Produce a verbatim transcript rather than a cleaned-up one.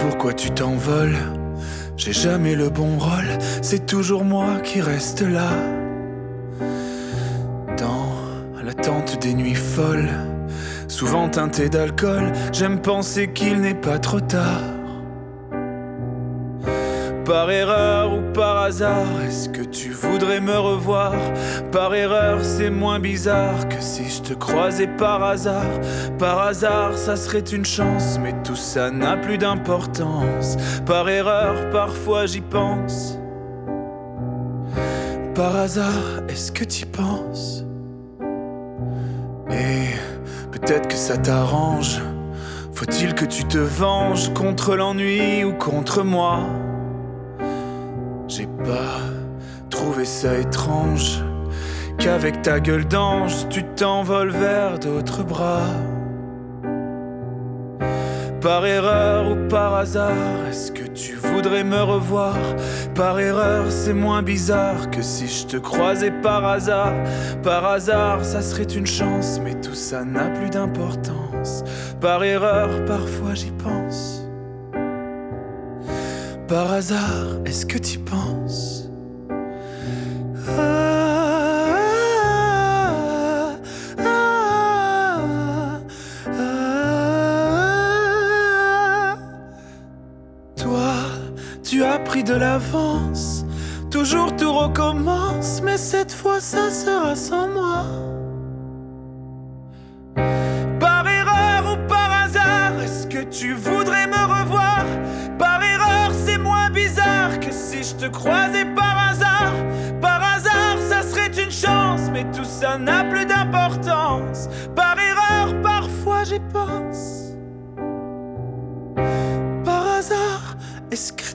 pourquoi tu t'envoles. J'ai jamais le bon rôle, c'est toujours moi qui reste là. Dans l'attente des nuits folles, souvent teintées d'alcool, j'aime penser qu'il n'est pas trop tard. Par erreur ou par hasard, est-ce que tu voudrais me revoir? Par erreur, c'est moins bizarre que si je te croisais par hasard. Par hasard, ça serait une chance, mais tout ça n'a plus d'importance. Par erreur, parfois j'y pense. Par hasard, est-ce que t'y penses? Et peut-être que ça t'arrange. Faut-il que tu te venges contre l'ennui ou contre moi? J'ai pas trouvé ça étrange qu'avec ta gueule d'ange, tu t'envoles vers d'autres bras. Par erreur ou par hasard, est-ce que tu voudrais me revoir? Par erreur, c'est moins bizarre que si je te croisais par hasard. Par hasard, ça serait une chance, mais tout ça n'a plus d'importance. Par erreur, parfois j'y pense. Par hasard, est-ce que t'y penses? Ah, ah, ah, ah. Toi, tu as pris de l'avance. Toujours tout recommence, mais cette fois ça sera sans moi. Par erreur ou par hasard, est-ce que tu voudrais me revoir? Par erreur, c'est moins bizarre que si je te croisais par hasard. Par hasard, ça serait une chance, mais tout ça n'a plus d'importance. Par erreur, parfois j'y pense. Par hasard, est-ce que